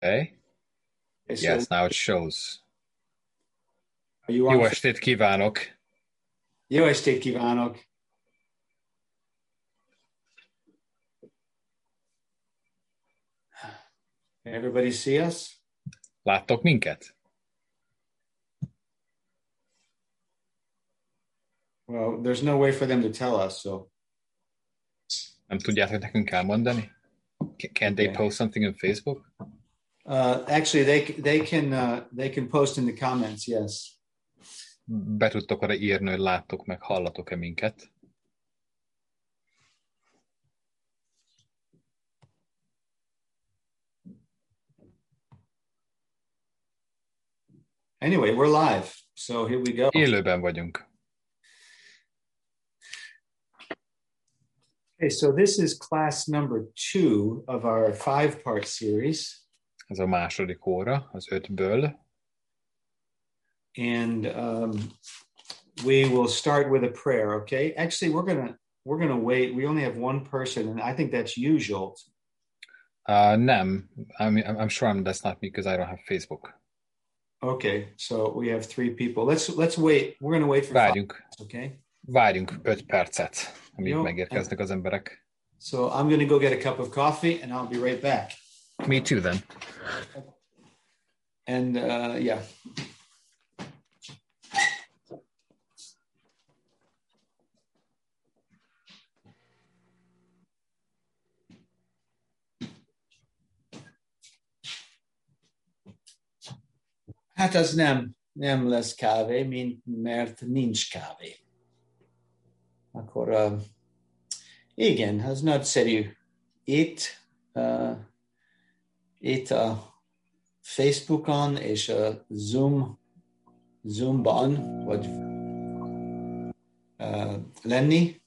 Okay. Okay, so Yes, now it shows. are you Jó on? estét kívánok! Jó estét kívánok! Can everybody see us? Láttok minket? Well, there's no way for them to tell us, so. Nem tudjátok nekünk elmondani? Can they Okay. post something on Facebook? Actually, they can post in the comments. Yes. Be tudtok arra írni, hogy láttok meg, hallatok-e minket? Anyway, we're live, so here we go. Élőben vagyunk. Okay, so this is class number 2 of our 5-part series. Ez a második óra, az 5-ből. And we will start with a prayer, okay? Actually, we're gonna wait. We only have one person, and I think that's usual. Nem, I'm sure that's not me because I don't have Facebook. Okay, so we have 3 people. Let's wait. We're gonna wait for 5 minutes, okay? Várjunk 5 percet, amíg Jó. megérkeznek az emberek. So I'm gonna go get a cup of coffee, and I'll be right back. Me too, then. And yeah. Hát az nem lesz kávé, mert nincs kávé. Akkor igen, az nagyszerű. Itt a Facebookon és a Zoomban vagy lenni.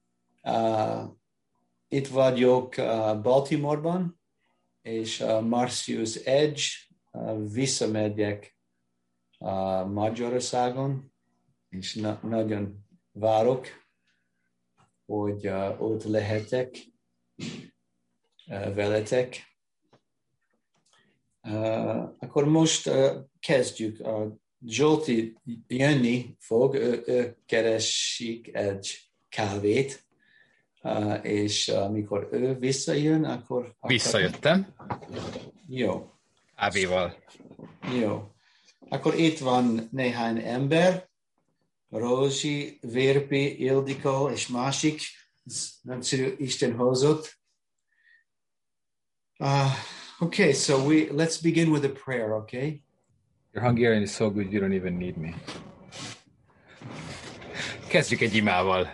Itt vagyok Baltimoreban, és Marcius Edge, visszamegyek Magyarországon, és nagyon várok, hogy ott lehetek veletek. Akkor most kezdjük. Zsolti jönni fog, ő keresik egy kávét, és amikor ő visszajön, akkor... Visszajöttem. Jó. Kávéval. Jó. Akkor itt van néhány ember, Rózsi, Vérpi, Ildikó és másik, nagyszerű Isten hozott. Okay, so let's begin with a prayer, okay? Your Hungarian is so good, you don't even need me. Kezdjük egy imával.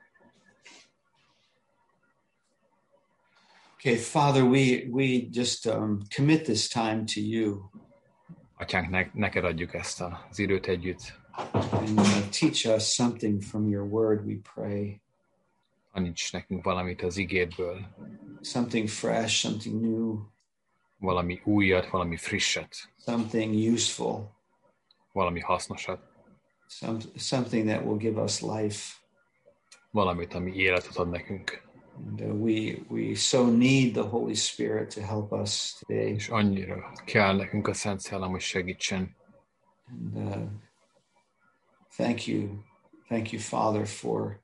Okay, Father, we just commit this time to you. Atyánk, neked adjuk ezt az időt együtt. And teach us something from your word, we pray. Taníts nekünk valamit az igédből. Something fresh, something new. Valami újat, valami frisset. Something useful. Valami hasznosat. Something that will give us life. Valamit, ami életet ad nekünk. And we so need the Holy Spirit to help us today. És annyira kell nekünk a Szent Szellem, hogy segítsen. And thank you, Father, for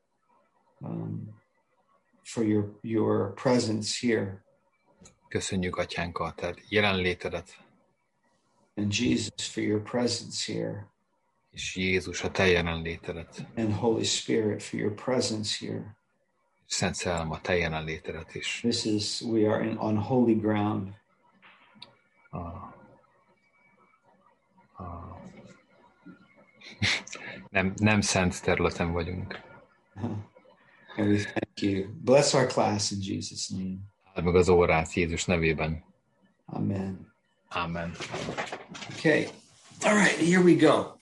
your presence here. Köszönjük, Atyánk, a te jelenlétedet. And Jesus, for your presence here. És Jézus, a te jelenlétedet. And Holy Spirit, for your presence here. Szent Szellem, a te jelenlétedet is. We are on holy ground. Nem szent területen vagyunk. And we thank you. Bless our class in Jesus' name. Áld meg az órát Jézus nevében. Amen. Amen. Okay. All right, here we go.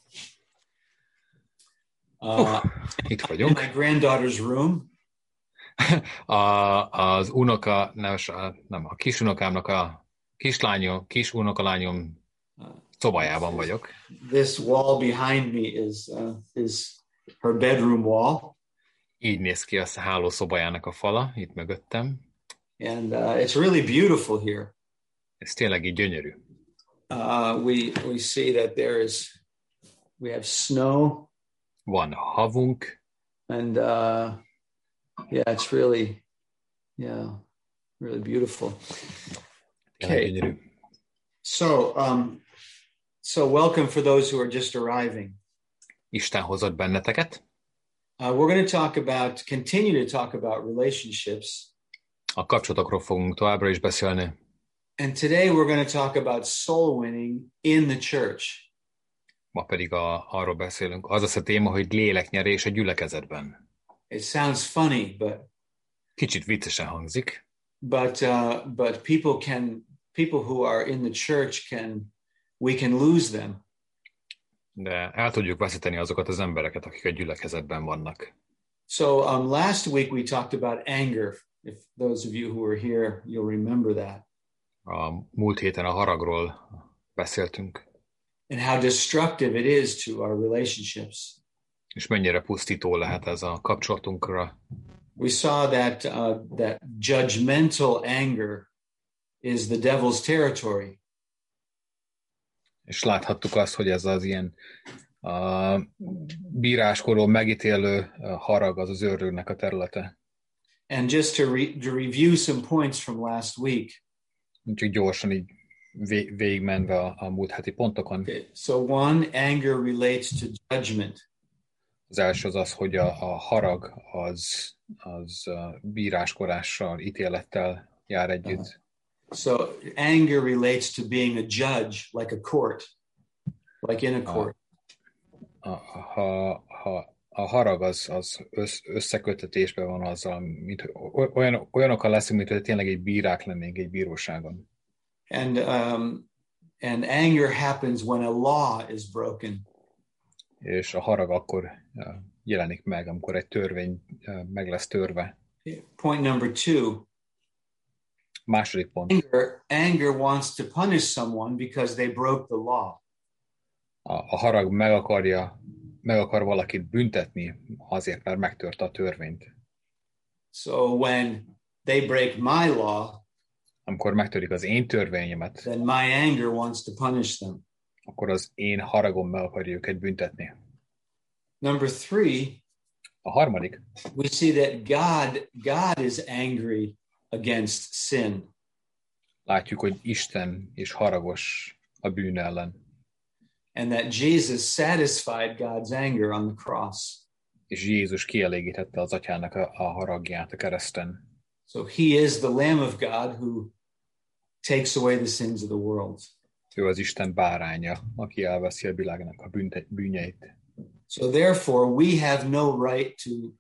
Itt In vagyunk. my granddaughter's room. Az unoka, nem, a kisunokámnak a kisunokalányom szobájában vagyok. This wall behind me is her bedroom wall. Így néz ki a hálószobájának a fala, itt mögöttem. And it's really beautiful here. Ez tényleg így gyönyörű. We see that we have snow, Van havunk, and yeah, it's really really beautiful. tényleg Okay, gyönyörű. so welcome for those who are just arriving. Isten hozott benneteket. We're going to continue to talk about relationships. A kapcsolatokról fogunk továbbra is beszélni. And today we're going to talk about soul winning in the church. Ma pedig arról beszélünk. Az az a téma, hogy léleknyerés a gyülekezetben. It sounds funny, but Kicsit viccesen hangzik, but people who are in the church we can lose them. de el tudjuk veszíteni azokat az embereket, akik a gyülekezetben vannak. So last week we talked about anger. If those of you who were here, you'll remember that. A múlt héten a haragról beszéltünk, And how destructive it is to our relationships. és mennyire pusztító lehet ez a kapcsolatunkra. We saw that judgmental anger is the devil's territory. És láthattuk azt, hogy ez az ilyen bíráskodó, megítélő harag az őrülnek a területe. And just to review some points from last week. Úgyhogy gyorsan így végigmenve a múlt heti pontokon. Okay. So one, anger relates to judgment. Az első az, hogy a harag az bíráskodással, ítélettel jár együtt. So anger relates to being a judge, like a court, like in a court. A harag az összekötetésben van azzal, mint olyanokkal leszünk, mint hogy tényleg egy bírák lennénk egy bíróságon. And anger happens when a law is broken. És a harag akkor jelenik meg, amikor egy törvény meg lesz törve. Point number 2. Második pont. Anger wants to punish someone because they broke the law. A harag meg akar valakit büntetni, azért, mert megtörte a törvényt. So when they break my law, amikor megtörik az én törvényemet, then my anger wants to punish them. akkor az én haragom meg akarja őket büntetni. Number 3, a harmadik, we see that God is angry against sin. Látjuk, hogy Isten is haragos a bűn ellen. And that Jesus satisfied God's anger on the cross. És Jézus kielégítette az atyának a haragját a kereszten. So he is the Lamb of God who takes away the sins of the world. Ő az Isten báránya, aki elveszi a világnak a bűneit. So therefore we have no right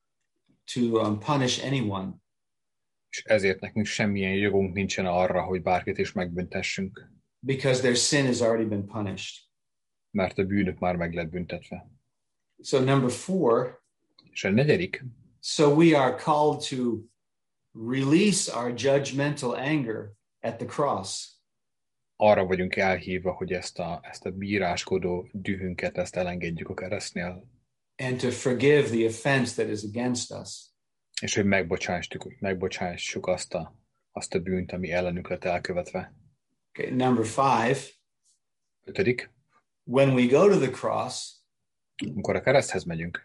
to punish anyone. És ezért nekünk semmilyen jogunk nincsen arra, hogy bárkit is megbüntessünk. Because their sin has already been punished. Mert a bűnök már meg lett büntetve. So number 4. És a negyedik. So we are called to release our judgmental anger at the cross. Arra vagyunk elhívva, hogy ezt a bíráskodó dühünket, ezt elengedjük a keresztnél. And to forgive the offense that is against us. És hogy megbocsássuk azt a bűnt, ami ellenünk lett elkövetve. Okay, number 5. 5. When we go to the cross, amikor a kereszthez megyünk,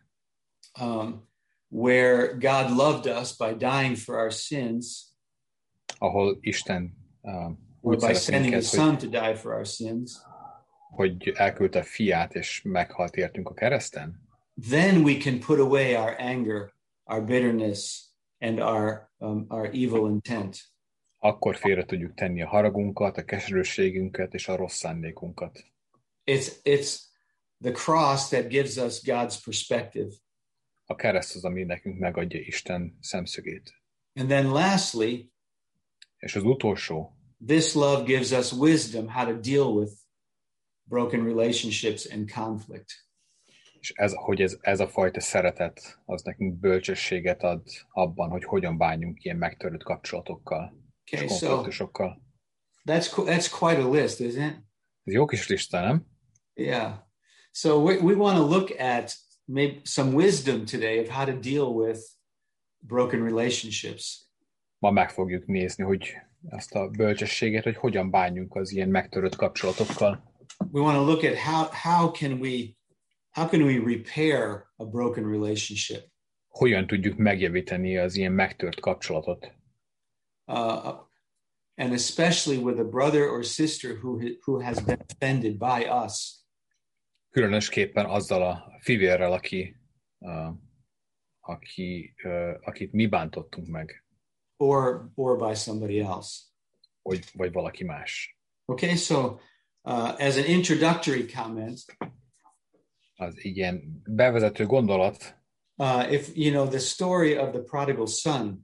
where God loved us by dying for our sins, ahol Isten or by sending His Son to die for our sins, hogy elküldte fiát és meghalt értünk a kereszten, then we can put away our anger, our bitterness, and our evil intent. Akkor félre tudjuk tenni a haragunkat, a keserűségünket és a rossz szándékunkat. It's the cross that gives us God's perspective. A kereszt az, ami nekünk megadja Isten szemszögét. And then lastly, és az utolsó, this love gives us wisdom how to deal with broken relationships and conflict. És ez a fajta szeretet, az nekünk bölcsességet ad abban, hogy hogyan bánjunk ilyen megtörött kapcsolatokkal és konfliktusokkal. So that's quite a list, isn't it? Ez jó kis lista, nem? Yeah. So we want to look at maybe some wisdom today of how to deal with broken relationships. Ma meg fogjuk nézni, hogy azt a bölcsességet, hogy hogyan bánjunk az ilyen megtörött kapcsolatokkal. We want to look at how can we repair a broken relationship? Hogyan tudjuk megjavítani az ilyen megtört kapcsolatot? And especially with a brother or sister who has been offended by us. Különösképpen azzal a fivérrel, akit mi bántottunk meg. Or by somebody else. Vagy valaki más. Okay, so as an introductory comment, az ilyen bevezető gondolat. If you know the story of the prodigal son,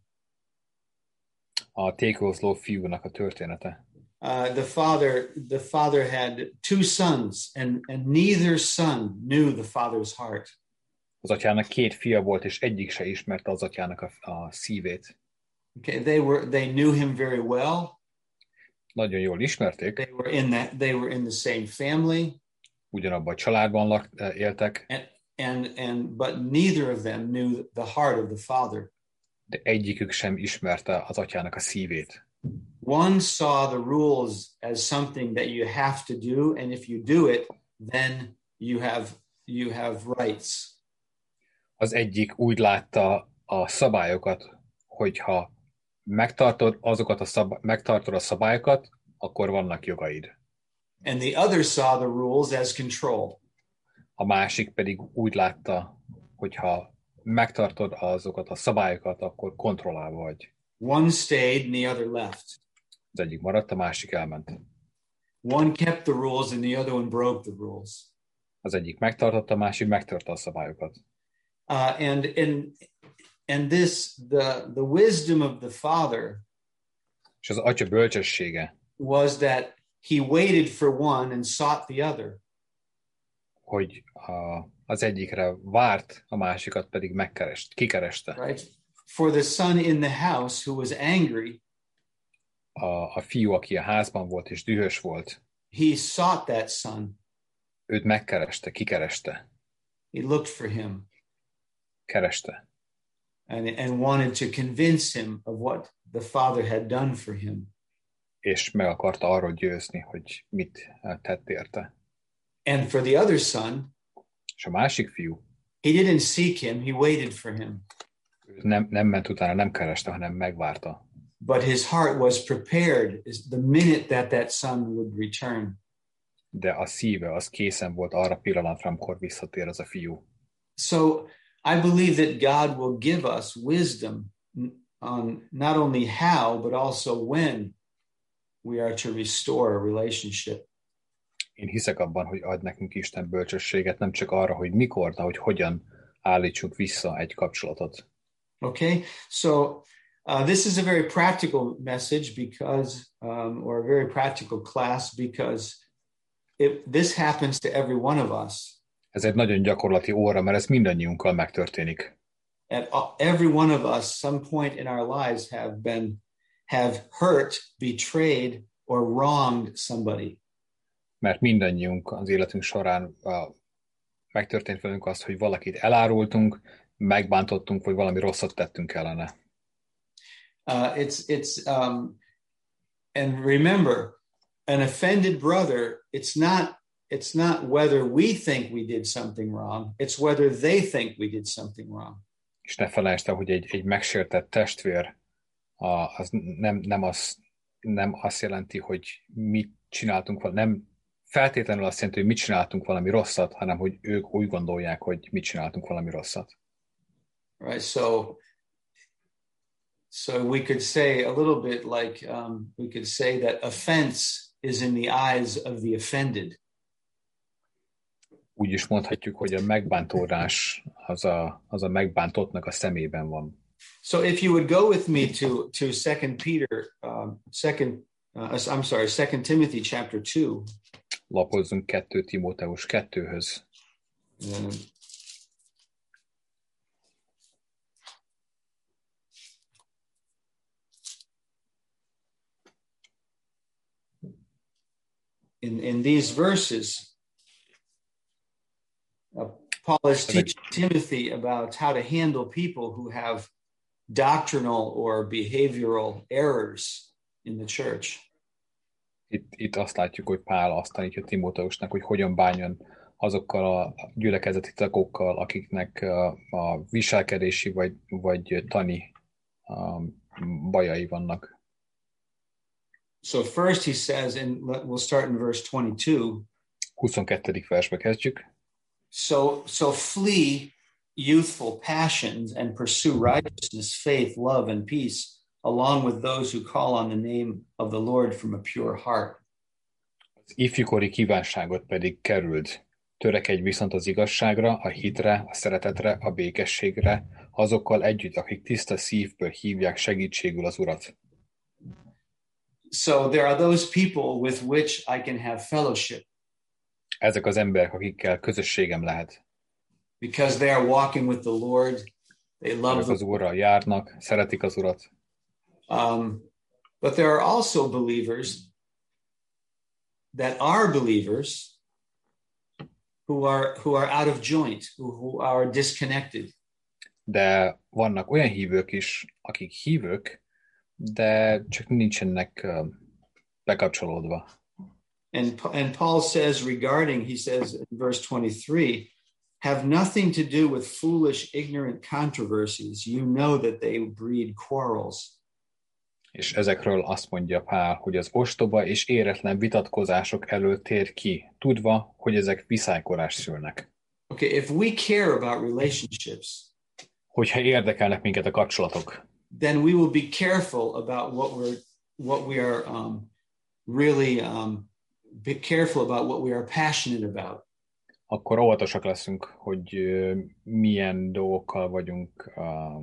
a tékozló fiúnak a története. The father had two sons, and neither son knew the father's heart. Az atyának két fia volt, és egyik se ismerte az atyának a szívét. Okay, they knew him very well. Nagyon jól ismerték. They were in the same family. Ugyanabban a családban éltek. But neither of them knew the heart of the father. De egyikük sem ismerte az atyának a szívét. One saw the rules as something that you have to do, and if you do it, then you have rights. Az egyik úgy látta a szabályokat, hogyha megtartod a szabályokat, akkor vannak jogaid. And the other saw the rules as control. A másik pedig úgy látta, hogyha megtartod azokat a szabályokat, akkor kontrollálva vagy. One stayed and the other left. Az egyik maradt, a másik elment. One kept the rules and the other one broke the rules. Az egyik megtartotta, a másik megtörte a szabályokat. And this the wisdom of the father. És az atya bölcsessége was that he waited for one and sought the other. Hogy az egyikre várt, a másikat pedig kikereste. Right? For the son in the house who was angry, a fiú, aki a házban volt és dühös volt, he sought that son. Őt megkereste, kikereste. He looked for him. Kereste. And wanted to convince him of what the father had done for him. És meg akarta arról győzni, hogy mit tett érte. And for the other son, és a másik fiú, he didn't seek him, he waited for him. Nem ment utána, nem kereste, hanem megvárta. But his heart was prepared the minute that son would return. De a szíve az készen volt arra pillanatra, amikor visszatér az a fiú. So I believe that God will give us wisdom on not only how, but also when we are to restore a relationship. Én hiszek abban, hogy ad nekünk Isten bölcsességet, nem csak arra, hogy mikor, de hogy hogyan állítsunk vissza egy kapcsolatot. Okay, so this is a very practical message because, or a very practical class because this happens to every one of us. Ez egy nagyon gyakorlati óra, mert ez mindannyiunkkal megtörténik. And every one of us, some point in our lives, have hurt, betrayed, or wronged somebody. Mert mindannyiunk az életünk során megtörtént velünk azt, hogy valakit elárultunk, megbántottunk, vagy valami rosszat tettünk ellene. And remember, an offended brother, it's not whether we think we did something wrong, it's whether they think we did something wrong. És ne felejtsd el, hogy egy megsértett testvér az nem azt jelenti, hogy mit csináltunk, nem feltétlenül azt jelenti, hogy mit csináltunk valami rosszat, hanem hogy ők úgy gondolják, hogy mit csináltunk valami rosszat. Right, so we could say a little bit like we could say that offense is in the eyes of the offended. Úgy is mondhatjuk, hogy a megbántódás az a megbántottnak a szemében van. So if you would go with me to 2 Timothy chapter 2. Lapozzunk 2 Timóteus 2-höz. In these verses, Paul is teaching Timothy about how to handle people who have doctrinal or behavioral errors in the church. Itt azt látjuk, hogy Pál azt tanítja Timóteusnak, hogy hogyan bánjon azokkal a gyülekezeti tagokkal, akiknek a viselkedési vagy tani bajai vannak. So first he says, and we'll start in verse 22. 22. versbe kezdjük. So flee youthful passions and pursue righteousness, faith, love, and peace, along with those who call on the name of the Lord from a pure heart. Az ifjúkori kívánságot pedig kerüld. Törekedj viszont az igazságra, a hitre, a szeretetre, a békességre, azokkal együtt, akik tiszta szívből hívják segítségül az Urat. So there are those people with which I can have fellowship. Ezek az emberek, akikkel közösségem lehet. Because they are walking with the Lord, they love Ők az Úrral járnak, szeretik az Urat. But there are also believers that are believers who are out of joint, who are disconnected. De vannak olyan hívők is, akik hívők, de csak nincsenek bekapcsolódva. And Paul says regarding, he says in verse 23, have nothing to do with foolish, ignorant controversies. You know that they breed quarrels. És ezekről azt mondja Pál, hogy az ostoba és éretlen vitatkozások elől tér ki, tudva, hogy ezek viszálykorást szülnek. Okay, if we care about relationships, hogyha érdekelnek minket a kapcsolatok, then we will be careful about what we are really be careful about what we are passionate about. Akkor óvatosak leszünk, hogy milyen dolgokkal vagyunk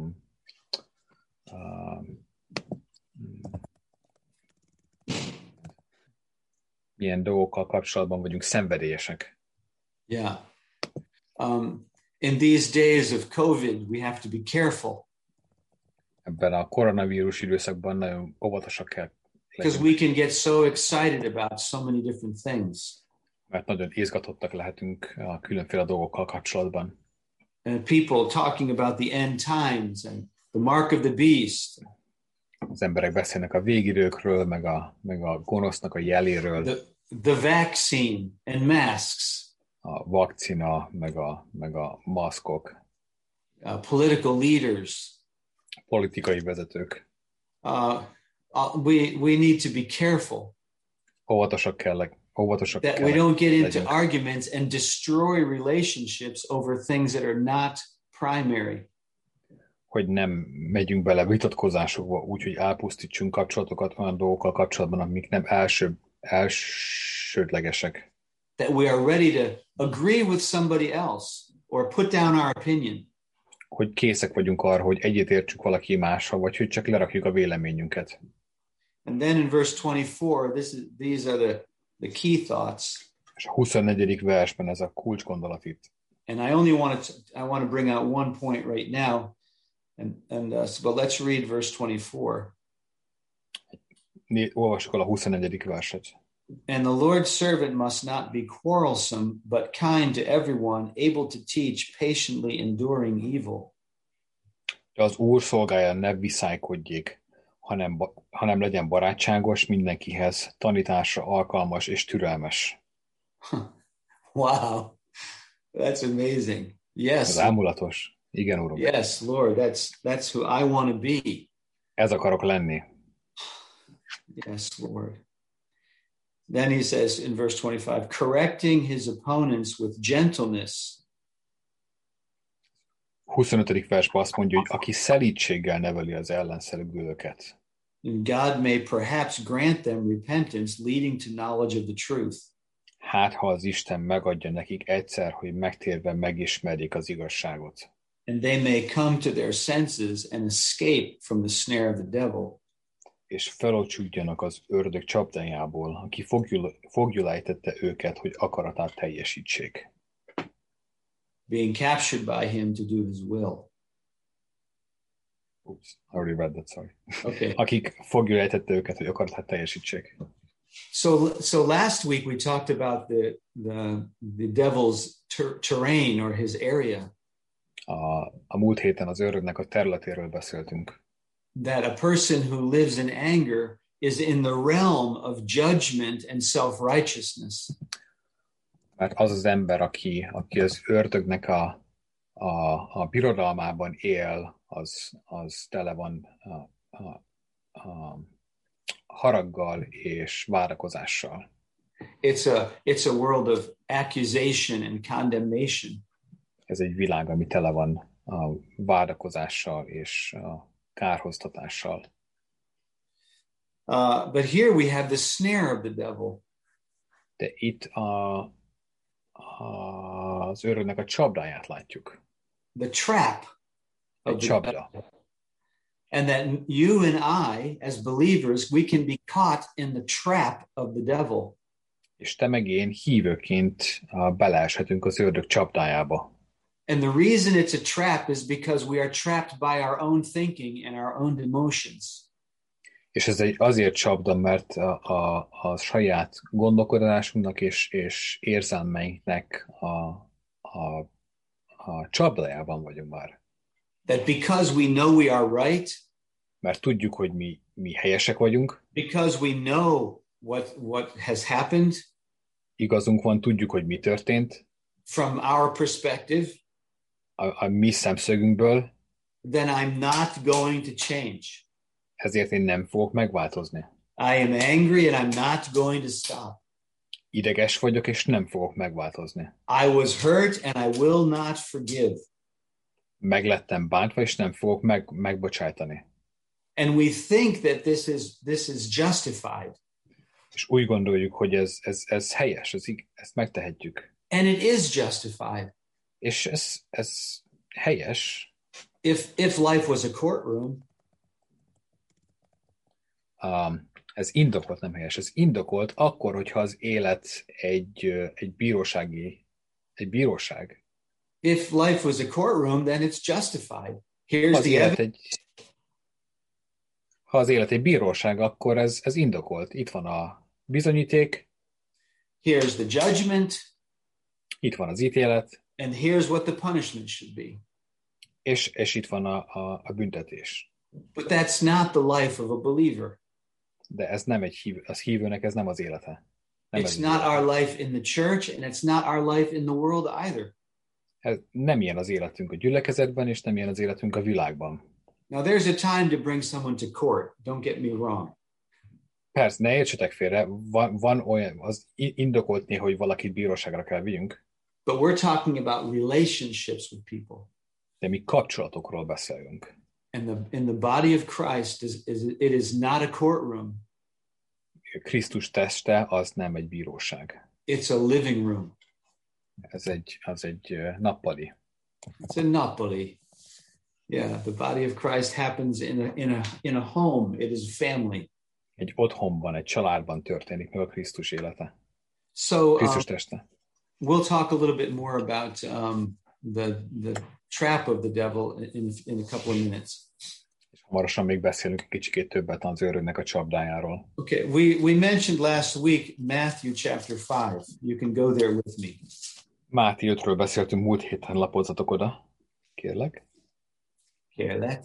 milyen dolgokkal kapcsolatban vagyunk szenvedélyesek. Yeah. In these days of COVID, we have to be careful. Ebben a koronavírus időszakban nagyon óvatosak kell because we can get so excited about so many different things. Mert nagyon izgatottak lehetünk a különféle dolgokkal kapcsolatban. And people talking about the end times and the mark of the beast. Az emberek beszélnek a végidőkről, meg a gonosznak a jeléről. The vaccine and masks. A vakcina, meg a maszkok. Political leaders. Politikai vezetők. We need to be careful. Óvatosak that we don't get into arguments and destroy relationships over things that are not primary. Hogy nem megyünk bele vitatkozásokba, úgyhogy elpusztítsunk kapcsolatokat olyan dolgokkal kapcsolatban, amik nem elsődlegesek. That we are ready to agree with somebody else or put down our opinion. Hogy készek vagyunk arra, hogy egyetértsük valaki mással, vagy hogy csak lerakjuk a véleményünket. And then in verse 24, these are the key thoughts. És a 24. versben ez a kulcs gondolat itt. And I only want to bring out one point right now, but let's read verse 24. Olvassuk el a 24. verset. And the Lord's servant must not be quarrelsome, but kind to everyone, able to teach, patiently enduring evil. De az Úr szolgája ne viszálykodjék, hanem legyen barátságos mindenkihez, tanításra alkalmas és türelmes. Wow, that's amazing. Yes. Ez ámulatos. Igen, Uram. Yes, Lord, that's who I want to be. Ez akarok lenni. Yes, Lord. Then he says in verse 25, correcting his opponents with gentleness. 25. versben azt mondja, hogy aki szelídséggel neveli az ellenszenvedőket. And God may perhaps grant them repentance leading to knowledge of the truth. Hát, ha az Isten megadja nekik egyszer, hogy megtérve megismerjék az igazságot. And they may come to their senses and escape from the snare of the devil. És felocsúdjanak az ördög csapdájából, aki foglyulejtette őket, hogy akaratát teljesítsék. Being captured by him to do his will. Oops, I already read that, sorry. Okay. Akik foglyulejtette őket, hogy akaratát teljesítsék. So last week we talked about the devil's terrain or his area. A múlt héten az ördögnek a területéről beszéltünk. That a person who lives in anger is in the realm of judgment and self-righteousness. Mert az az ember, aki az ördögnek a birodalmában él, az tele van a haraggal és várakozással. It's a world of accusation and condemnation. Ez egy világ, ami tele van a vádakozással és a kárhoztatással. But here we have the snare of the devil. De itt az ördögnek a csapdáját látjuk. The trap of Egy the csapda. devil. And that you and I, as believers, we can be caught in the trap of the devil. És te meg én hívőként beleeshetünk az ördög csapdájába. And the reason it's a trap is because we are trapped by our own thinking and our own emotions. És ez azért csapda, mert a saját gondolkodásunknak és érzelmeinknek a csapdájában vagyunk már. That because we know we are right, Mert tudjuk, hogy mi helyesek vagyunk, because we know what has happened igazunk van, tudjuk, hogy mi történt, from our perspective, a mi szemszögünkből, then I'm not going to change. ezért én nem fogok megváltozni. I am angry and I'm not going to stop. Ideges vagyok, és nem fogok megváltozni. I was hurt and I will not forgive. Meglettem bántva, és nem fogok megbocsájtani. And we think that this is justified. És úgy gondoljuk, hogy ez helyes, ezt megtehetjük. And it is justified. És ez helyes. If life was a courtroom, Ez indokolt, nem helyes. Ez indokolt akkor, hogyha az élet egy bíróság. if life was a courtroom, then it's justified. Ha az élet egy bíróság, akkor ez indokolt. Itt van a bizonyíték, Here's the judgment, itt van az ítélet, and here's what the punishment should be. és itt van a büntetés. But that's not the life of a believer. De ez nem az hívőnek ez nem az élete. Nem It's not our life in the church, and it's not our life in the world either. Ez nem ilyen az életünk a gyülekezetben, és nem ilyen az életünk a világban. Now, there's a time to bring someone to court. Don't get me wrong. Persze, ne értsetek félre, van olyan, az indokolt néha, hogy valakit bíróságra kell vigyünk, But we're talking about relationships with people. de mi kapcsolatokról beszélünk. And in the body of Christ, it is not a courtroom. Krisztus teste az nem egy bíróság. It's a living room. Az egy nappali. It's a Napoli. Yeah, the body of Christ happens in a home. It is family. Egy otthonban, egy családban történik meg a Krisztus élete. So Krisztus teste. we'll talk a little bit more about the trap of the devil in a couple of minutes. És hamarosan még beszélünk egy kicsikét többet az ördögnek a csapdájáról. Okay, we mentioned last week Matthew chapter 5. You can go there with me. Máté 5-ről beszéltünk múlt héten, lapozzatok oda, kérlek. Kérlek.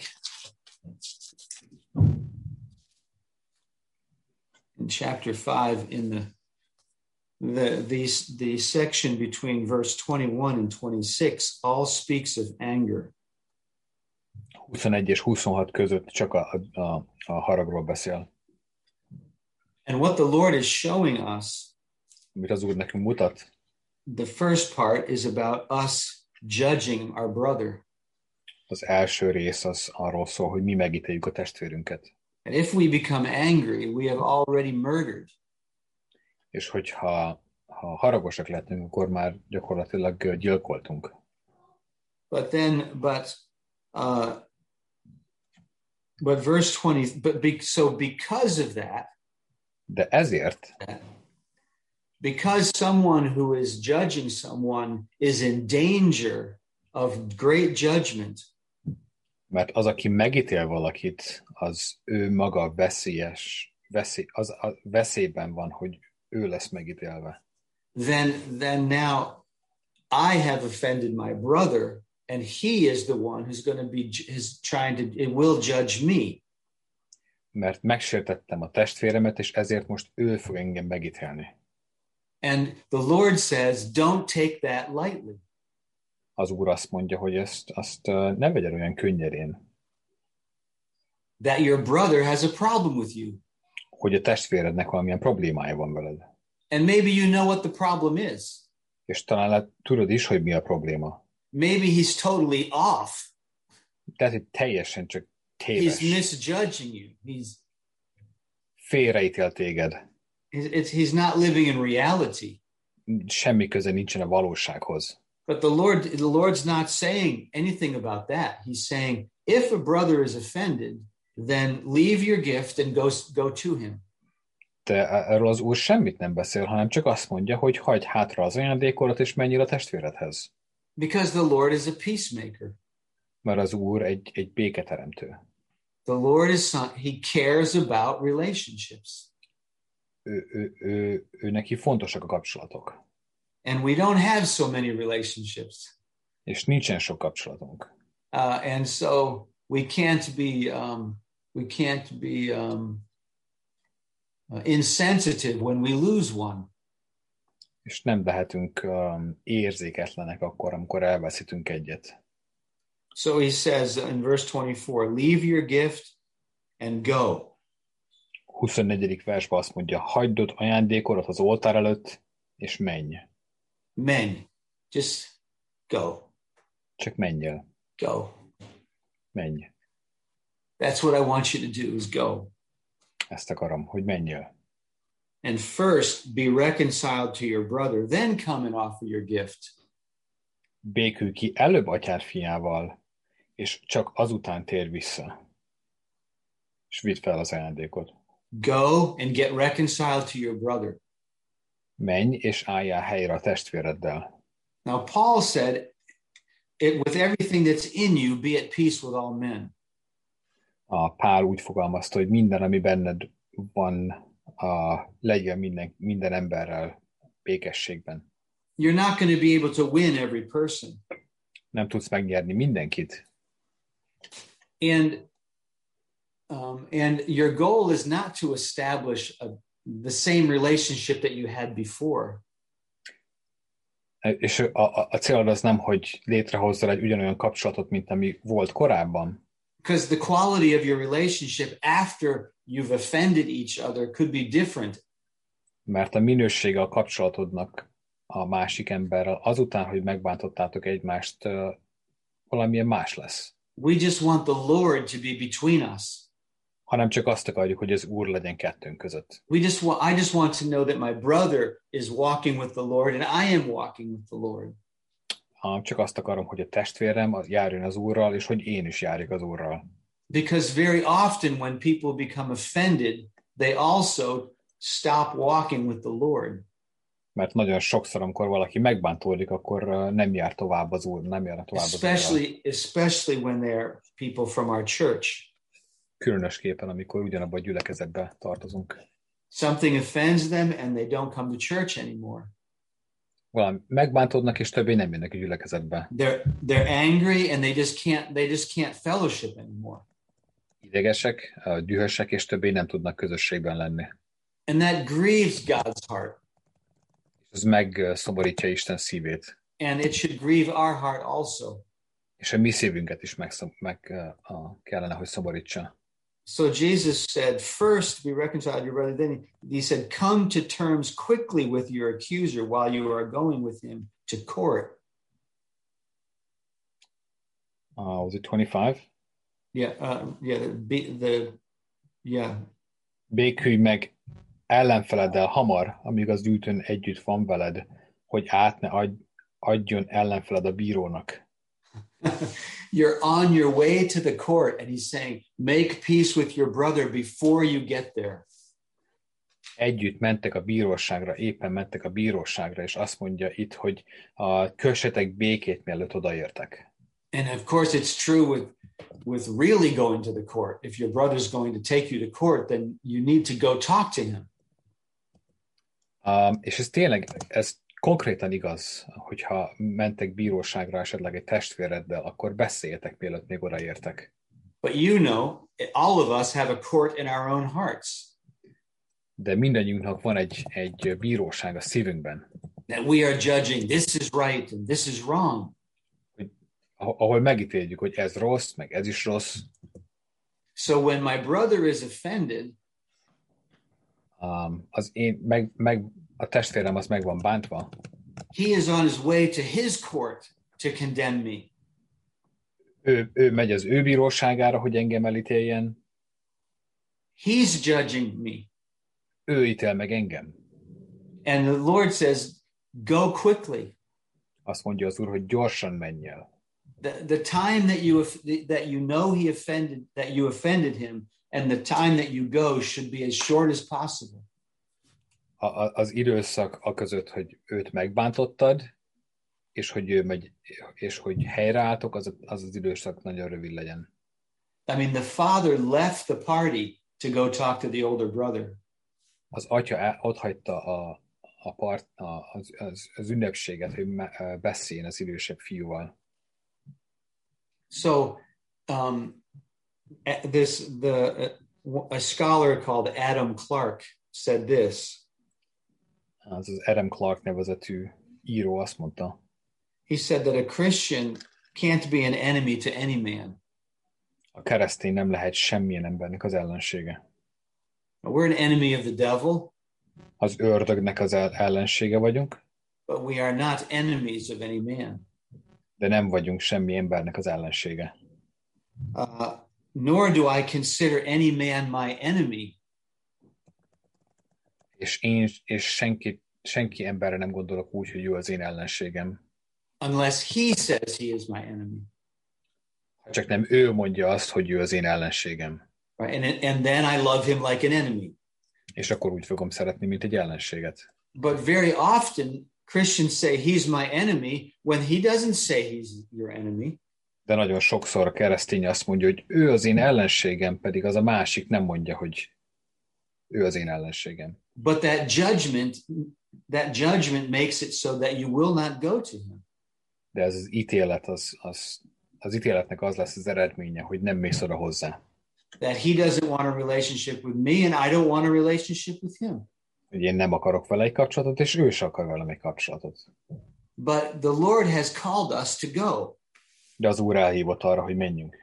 In chapter 5, in the section between verse 21 and 26, all speaks of anger. 21 és 26 között csak a haragról beszél. And what the Lord is showing us, Amit az Úr nekünk mutat, the first part is about us judging our brother. az első rész az arról szól, hogy mi megítéljük a testvérünket. And if we become angry, we have already murdered. És hogyha haragosak lehetünk, akkor már gyakorlatilag gyilkoltunk. But verse 20, so because of that, De ezért, because someone who is judging someone is in danger of great judgment, mert az, aki megítél valakit, az ő maga veszélyben van, hogy ő lesz megítélve. then now I have offended my brother and he is the one who's going to be is trying to it will judge me. Mert megsértettem a testvéremet, és ezért most ő fog engem megítélni. And the Lord says, don't take that lightly. Az Úr azt mondja, hogy azt ne vegyed olyan könnyedén. That your brother has a problem with you. Hogy a testvérednek valamilyen problémája van veled. And maybe you know what the problem is. És talán tudod is, hogy mi a probléma. Maybe he's totally off. Tehát, hogy teljesen csak téves. He's misjudging you. He's félreítél téged. He's not living in reality. Semmi köze nincsen a valósághoz. But the Lord's not saying anything about that. He's saying, if a brother is offended, then leave your gift and go to him. De erről az Úr semmit nem beszél, hanem csak azt mondja, hogy hagyd hátra az ajándékodat, és menjél a testvéredhez. Because the Lord is a peacemaker. Mert az Úr egy béketeremtő. The Lord he cares about relationships. Ő neki fontosak a kapcsolatok. And we don't have so many relationships. És nincsen sok kapcsolatunk. And so we can't be insensitive when we lose one. És nem lehetünk érzéketlenek akkor, amikor elveszítünk egyet. So he says in verse 24, leave your gift and go. 24. versben azt mondja, hagyd ott ajándékodat az oltár előtt, és menj. Menj. Just go. Csak menj el. Go. Menj. That's what I want you to do, is go. Ezt akarom, hogy menj el. And first be reconciled to your brother, then come and offer your gift. Békülj ki előbb atyád fiával, és csak azután tér vissza. És vidd fel az ajándékot. Go and get reconciled to your brother. Menj, és álljál helyre a testvéreddel. Now Paul said, with everything that's in you, be at peace with all men. A Pál úgy fogalmazta, hogy minden, ami benned van, legyen minden emberrel békességben. You're not going to be able to win every person. Nem tudsz megnyerni mindenkit. And your goal is not to establish the same relationship that you had before. És a célod az nem, hogy létrehozzal egy ugyanolyan kapcsolatot, mint ami volt korábban. Because the quality of your relationship after you've offended each other could be different. Mert a minősége a kapcsolatodnak a másik emberrel azután, hogy megbántottátok egymást, valamilyen más lesz. We just want the Lord to be between us. Hanem csak azt akarjuk, hogy az Úr legyen kettőnk között. I just want to know that my brother is walking with the Lord and I am walking with the Lord. Csak azt akarom, hogy a testvérem járjon az Úrral, és hogy én is járjak az Úrral. Because very often when people become offended, they also stop walking with the Lord. Mert nagyon sokszor, amikor valaki megbántódik, akkor nem jár tovább az Úr, nem jár tovább az Úrral. Especially when they're people from our church. Különösképpen, amikor ugyanabban a gyülekezetbe tartozunk. Something offends them and they don't come to church anymore. Valami megbántódnak, és többé nem jönnek a gyülekezetbe. They're angry and they just can't fellowship anymore. Idegesek, dühösek, és többé nem tudnak közösségben lenni. And that grieves God's heart. Ez megszomorítja Isten szívét. And it should grieve our heart also. És a mi szívünket is kellene, hogy szomorítsa. So Jesus said, first be reconciled to your brother. Then he said, come to terms quickly with your accuser while you are going with him to court. Was it 25? Békülj meg ellenfeleddel hamar, amíg az gyűjtőn együtt van veled, hogy át ne adjon ellenfeled a bírónak. You're on your way to the court, and he's saying, make peace with your brother before you get there. Együtt mentek a bíróságra, éppen mentek a bíróságra, és azt mondja itt, hogy kössetek békét, mielőtt odaértek. And of course it's true with really going to the court. If your brother's going to take you to court, then you need to go talk to him. És ez tényleg, ez konkrétan igaz, hogyha mentek bíróságra esetleg egy testvéreddel, akkor beszéljetek, mielőtt még odaértek. But you know, all of us have a court in our own hearts De mindannyiunknak van egy bíróság a szívünkben, that we are judging. This is right and this is wrong. ahol megítéljük, hogy ez rossz, meg ez is rossz. So when my brother is offended, A testvérem az meg van bántva, he is on his way to his court to condemn me. ő megy az ő bíróságára, hogy engem elítéljen, He's judging me. ő ítél meg engem. And the Lord says, go quickly. Azt mondja az Úr, hogy gyorsan menj el. The time that you know that you offended him, and the time that you go should be as short as possible. Az időszak a között, hogy őt megbántottad, és hogy ő megy, és hogy helyreálltok, az időszak nagyon rövid legyen. I mean, the father left the party to go talk to the older brother. Az atya ott hagyta az ünnepséget, hogy beszéljen az idősebb fiúval. So, a scholar called Adam Clark said this. Az Adam Clark nevezetű író azt mondta, he said that a Christian can't be an enemy to any man. A keresztény nem lehet semmilyen embernek az ellensége. We're an enemy of the devil. Az ördögnek az ellensége vagyunk. But we are not enemies of any man. De nem vagyunk semmi embernek az ellensége. Nor do I consider any man my enemy. És senki emberre nem gondolok úgy, hogy ő az én ellenségem. Unless he says he is my enemy. Csak nem ő mondja azt, hogy ő az én ellenségem. And then I love him like an enemy. És akkor úgy fogom szeretni, mint egy ellenséget. But very often Christians say he's my enemy when he doesn't say he's your enemy. De nagyon sokszor a keresztény azt mondja, hogy ő az én ellenségem, pedig az a másik nem mondja, hogy ő az én ellenségem. But that judgment makes it so that you will not go to him. De ez az ítélet, az ítéletnek az lesz az eredménye, hogy nem mész oda hozzá. That he doesn't want a relationship with me and I don't want a relationship with him. Hogy én nem akarok vele egy kapcsolatot, és ő sem akar velem egy kapcsolatot. But the Lord has called us to go. De az Úr elhívott arra, hogy menjünk.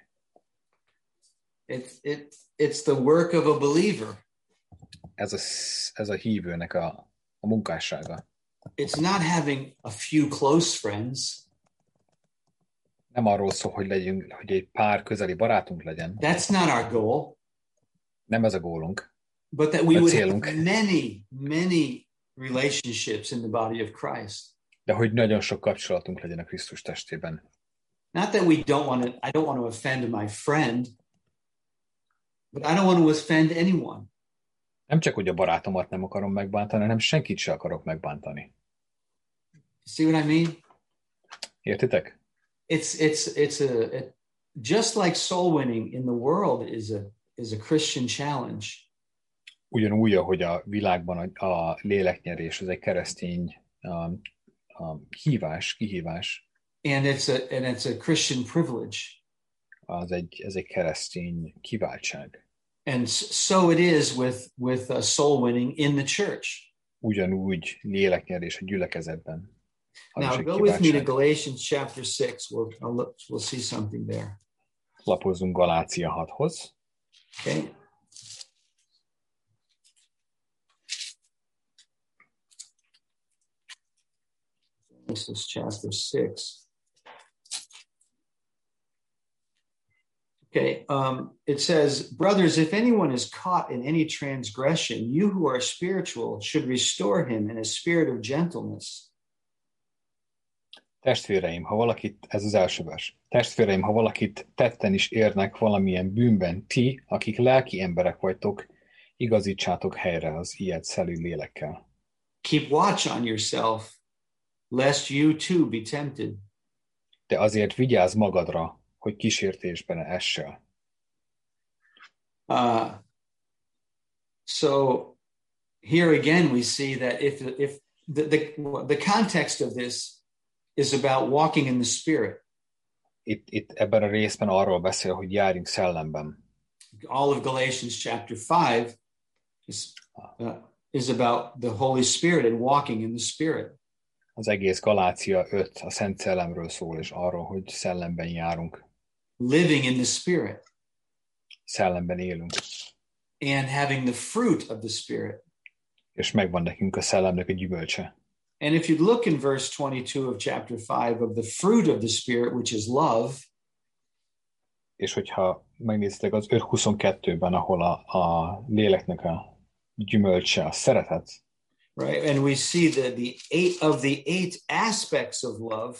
It's the work of a believer. Ez a hívőnek a munkássága. It's not having a few close friends. Nem arról szól, hogy egy pár közeli barátunk legyen. That's not our goal. Nem ez a gólunk. But that we would have many relationships in the body of Christ. De hogy nagyon sok kapcsolatunk legyen a Krisztus testében. Not that I don't want to offend my friend, but I don't want to offend anyone. Nem csak, hogy a barátomat nem akarom megbántani, hanem senkit sem akarok megbántani. See what I mean? Értitek? It's just like soul winning in the world is a Christian challenge. Ugyanúgy, ahogy a világban a léleknyerés, ez egy keresztény kihívás. And it's a Christian privilege. Ez egy keresztény kiváltság. And so it is with soul winning in the church. Ugyanúgy léleknyerés a gyülekezetben. Now go with me to Galatians chapter 6. We'll see something there. Lapozzunk Galácia 6-hoz. Okay. This is chapter 6. Okay, it says, brothers, if anyone is caught in any transgression, you who are spiritual should restore him in a spirit of gentleness. Testvéreim, ez az első vers. Testvéreim, ha valakit tetten is érnek valamilyen bűnben, ti, akik lelki emberek vagytok, igazítsátok helyre az ilyet szelű lélekkel. Keep watch on yourself, lest you too be tempted. De azért vigyázz magadra, hogy kísértésben essél. So here again we see that if the context of this is about walking in the Spirit. Itt ebben a részben arról beszél, hogy járjunk szellemben. All of Galatians chapter 5 is about the Holy Spirit and walking in the Spirit. Az egész Galácia 5 a Szent Szellemről szól, és arról, hogy szellemben járunk. Living in the Spirit. Szellemben élünk. And having the fruit of the Spirit. És megvan nekünk a szellemnek a gyümölcse. And if you look in verse 22 of chapter 5 of the fruit of the Spirit, which is love. És hogyha megnézitek az 5:22-ben, ahol a léleknek a gyümölcse a szeretet. Right, and we see the eight aspects of love.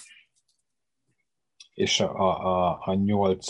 És a 8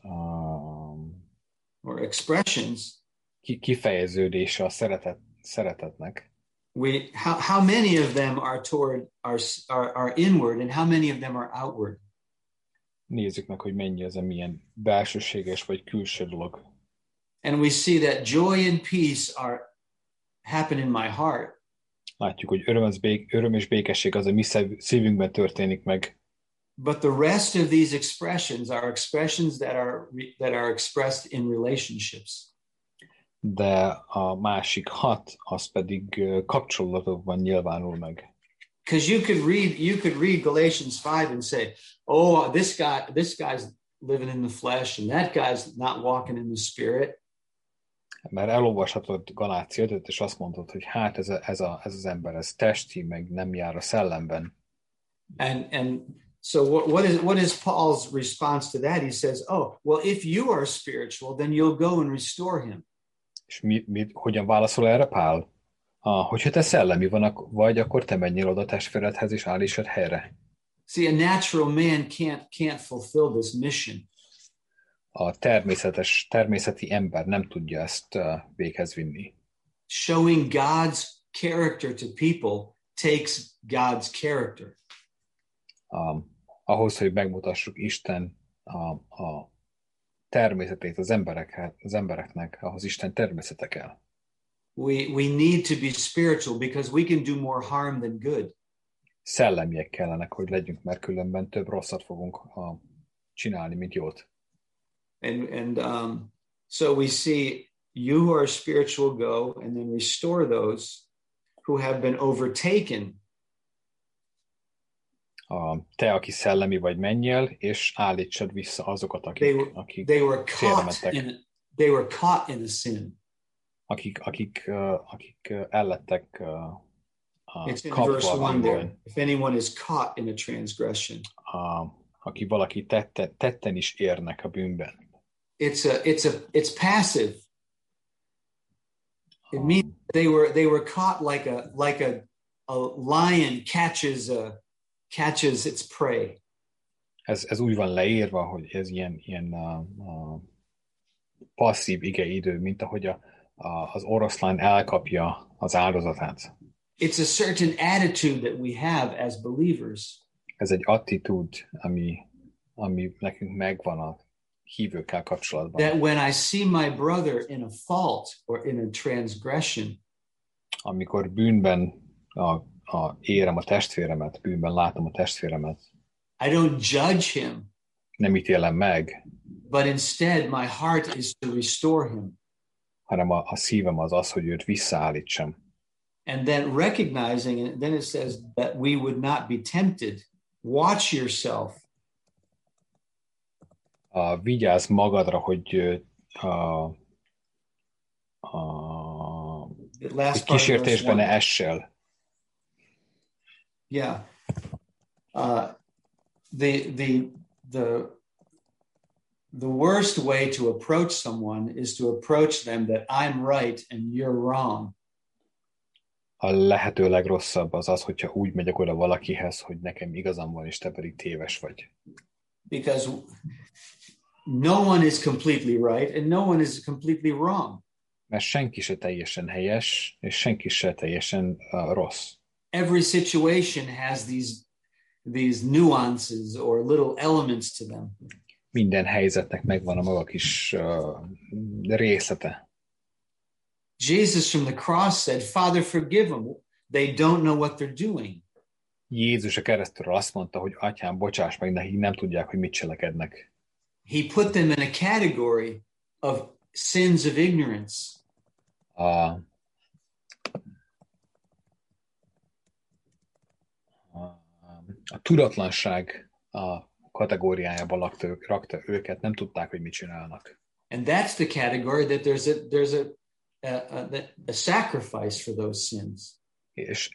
or expressions. Kifejeződése a szeretetnek. How many of them are inward and how many of them are outward? Nézzük meg, hogy mennyi az, amilyen belsőséges vagy külső dolog. And we see that joy and peace happen in my heart. Látjuk, hogy öröm és békesség az, a mi szívünkben történik meg. But the rest of these expressions are expressions that are expressed in relationships. De a másik 6, az pedig kapcsolatokban nyilvánul meg. Because you could read Galatians 5 and say, oh, this guy's living in the flesh and that guy's not walking in the Spirit. Mert elolvashatod Galácia 5-öt, és azt mondod, hogy hát ez az ember, ez testi, meg nem jár a szellemben. And so what is Paul's response to that? He says, oh, well, if you are spiritual, then you'll go and restore him. És hogyan válaszol erre Pál? Hogyha te szellemi vagy, akkor te menjél oda testvéredhez, és állítsad helyre. See, a natural man can't fulfill this mission. A természeti ember nem tudja ezt véghez vinni. Showing God's character to people takes God's character. Ahhoz, hogy megmutassuk Isten a természetét az embereknek, ahhoz Isten természete kell. We need to be spiritual because we can do more harm than good. Szellemiek kellenek, hogy legyünk, mert különben több rosszat fogunk csinálni, mint jót. And so we see you who are spiritual go and then restore those who have been overtaken. Te, aki szellemi vagy, menjél, és állítsad vissza azokat, akik they were caught in a sin. Akik ellettek It's in verse 1 there. If anyone is caught in a transgression. Aki valaki tetten is érnek a bűnben. It's passive. It means they were caught like a lion catches its prey. Ez úgy van leírva, hogy ez ilyen passzív igeidő, mint ahogy az oroszlán elkapja az áldozatát. It's a certain attitude that we have as believers. Ez egy attitúd, ami nekünk megvan a hívőkkel kapcsolatban. That when I see my brother in a fault or in a transgression, amikor bűnben érem a testvéremet, bűnben látom a testvéremet, I don't judge him. Nem ítélem meg. But instead my heart is to restore him. Hanem a szívem az, hogy őt visszaállítsam. And then recognizing, and then it says that we would not be tempted. Watch yourself. Vigyázz magadra, hogy kísértésben ne essel. Yeah. The worst way to approach someone is to approach them that I'm right and you're wrong. A lehető legrosszabb az, hogyha úgy megyek oda valakihez, hogy nekem igazam van, és te pedig téves vagy. Because no one is completely right and no one is completely wrong. Mert senki se teljesen helyes, és senki se teljesen rossz. Every situation has these nuances or little elements to them. Minden helyzetnek megvan a maga kis részlete. Jesus from the cross said, Father, forgive them. they don't know what they're doing. Jézus a keresztülről azt mondta, hogy atyám, bocsáss meg nekik, nem tudják, hogy mit cselekednek. He put them in a category of sins of ignorance. A tudatlanság a kategóriájába rakta őket, nem tudták, hogy mit csinálnak. And that's the category that there's a sacrifice for those sins. És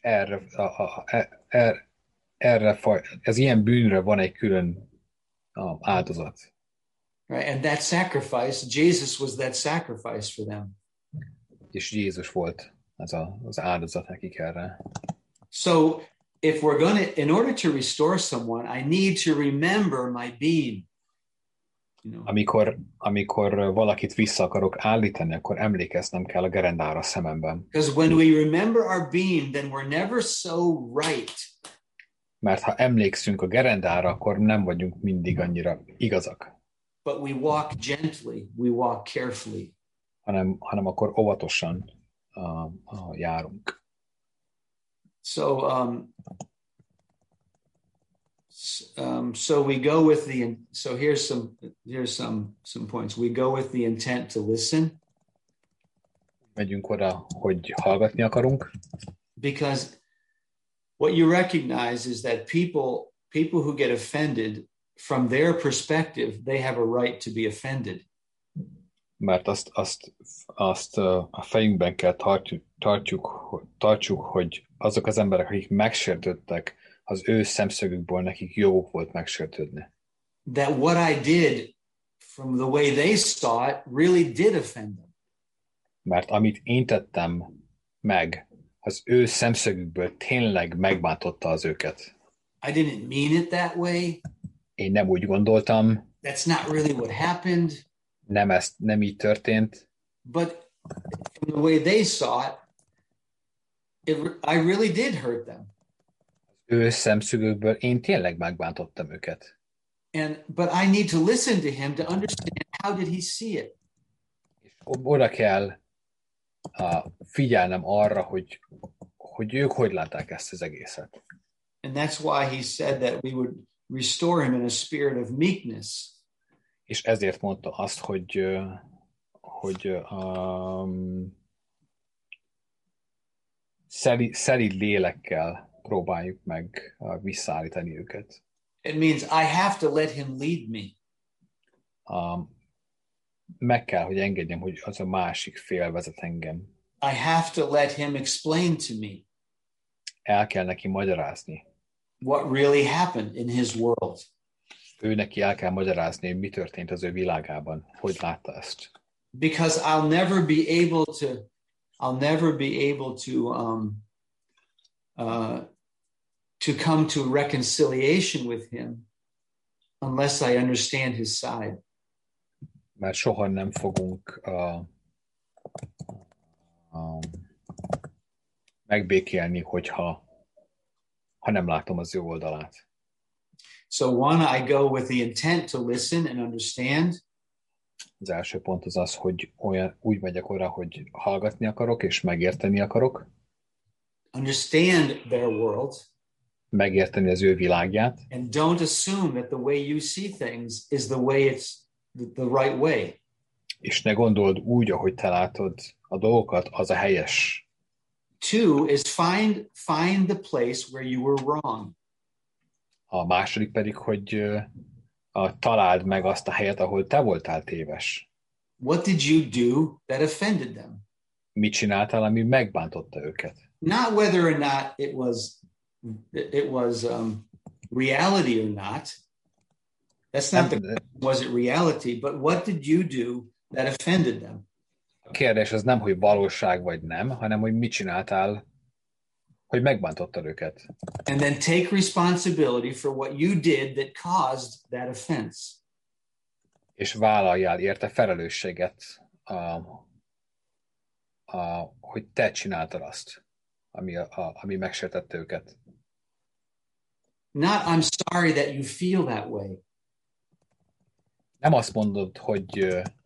ez ilyen bűnre van egy külön áldozat. Right? And that sacrifice, Jesus was that sacrifice for them. És Jézus volt az áldozat nekik erre. So if we're in order to restore someone, I need to remember my being. You know? Amikor valakit vissza akarok állítani, akkor emlékeznem kell a gerendára szememben. Because when we remember our being, then we're never so right. Mert ha emlékszünk a gerendára, akkor nem vagyunk mindig annyira igazak. But we walk gently, we walk carefully. Hanem akkor óvatosan járunk. So we go with so here's some points. We go with the intent to listen. Megyünk oda, hogy hallgatni akarunk. Because what you recognize is that people who get offended, from their perspective, they have a right to be offended. Mert azt a fejünkben kell tartsuk, hogy azok az emberek, akik megsértődtek, az ő szemszögükből nekik joguk volt megsértődni. That what I did from the way they saw it really did offend them. Mert amit én tettem meg, az ő szemszögükből tényleg megbántotta az őket. I didn't mean it that way. Én nem úgy gondoltam. That's not really what happened. Nem így történt. But from the way they saw it, I really did hurt them. Ő szemszögükből én tényleg megbántottam őket. But I need to listen to him to understand how did he see it. És oda kell figyelnem arra, hogy ők hogy látták ezt az egészet. And that's why he said that we would restore him in a spirit of meekness. És ezért mondta azt, hogy szelíd lélekkel próbáljuk meg visszaállítani őket. It means I have to let him lead me. Meg kell, hogy engedjem, hogy az a másik fél vezet engem. I have to let him explain to me. El kell neki magyarázni. What really happened in his world. Ő neki el kell magyarázni, hogy mi történt az ő világában, hogy látta ezt. Because I'll never be able to come to reconciliation with him unless I understand his side. Mert soha nem fogunk megbékélni, ha nem látom az ő oldalát. So one, I go with the intent to listen and understand. Az első pont az, hogy úgy megyek oda, hogy hallgatni akarok, és megérteni akarok. Understand their world. Megérteni az ő világját. And don't assume that the way you see things is the way it's the right way. És ne gondold úgy, ahogy te látod a dolgokat, az a helyes. Two is find the place where you were wrong. A második pedig, hogy találd meg azt a helyet, ahol te voltál téves. What did you do that offended them? Mit csináltál, ami megbántotta őket? Not whether or not it was reality or not. That's not was it reality, but what did you do that offended them? A kérdés az nem, hogy valóság vagy nem, hanem hogy mit csináltál, hogy megbántottad őket. And then take responsibility for what you did that caused that offense. És vállaljál érte felelősséget, hogy te csináltad azt, ami megsértette őket. Not I'm sorry that you feel that way. Nem azt mondod, hogy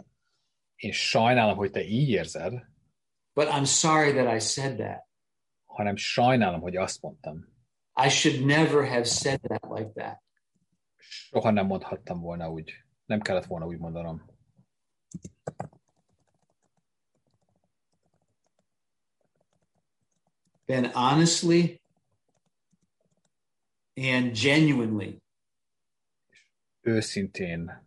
én sajnálom, hogy te így érzed, but I'm sorry that I said that. hanem sajnálom, hogy azt mondtam. I should never have said that like that. Soha nem mondhattam volna úgy. Nem kellett volna úgy mondanom. Then honestly and genuinely, Őszintén,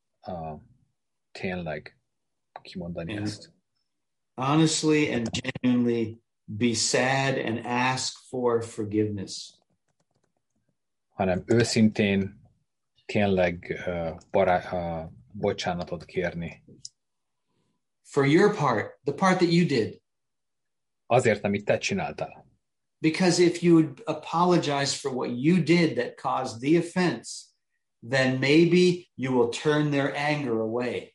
tényleg kimondani and ezt. honestly and genuinely be sad and ask for forgiveness. Hanem őszintén, tényleg bocsánatot kérni. For your part, the part that you did. Azért, amit te csináltál. Because if you would apologize for what you did that caused the offense, then maybe you will turn their anger away.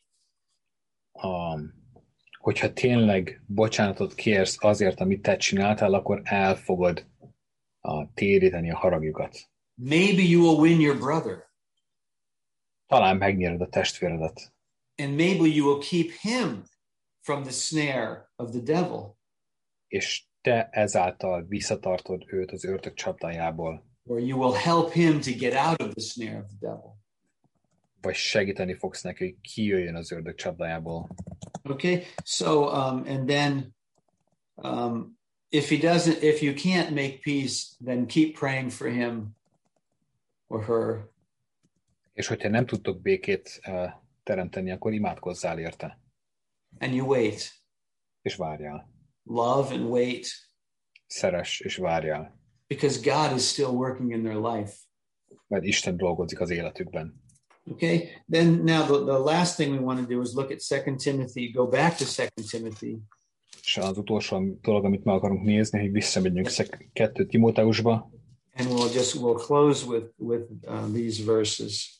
Hogyha tényleg bocsánatot kérsz azért, amit te csináltál, akkor el fogod téríteni a haragjukat. Maybe you will win your brother. Talán megnyered a testvéredet. And maybe you will keep him from the snare of the devil. És te ezáltal visszatartod őt az ördög csapdájából. Or you will help him to get out of the snare of the devil. Vagy segíteni fogsz neki, hogy kijöjjön az ördög csapdájából. Okay, so and then if you can't make peace, then keep praying for him or her. És hogyha nem tudtok békét teremteni, akkor imádkozzál érte. And you wait. És várjál. Love and wait. Szeress és várjál. Because God is still working in their life. Mert Isten dolgozik az életükben. Okay, then now the last thing we want to do is look at 2 Timothy, go back to 2 Timothy. És az utolsó dolog, amit meg akarunk nézni, hogy visszamegyünk 2 Timóteusba. And we'll close with these verses.